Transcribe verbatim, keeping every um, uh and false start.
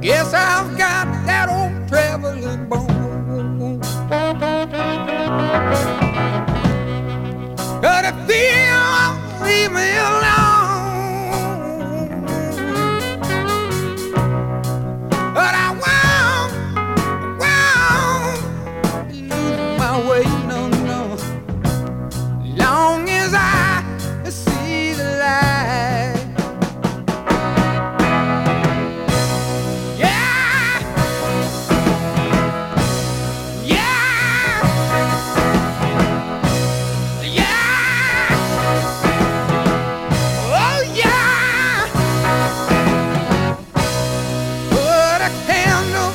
Yes, I've got that old traveling bone. But if you won't leave me alone, but I won't, won't lose my way, no, no. Long as I see the light. Yeah, yeah, yeah. Oh yeah. Put a candle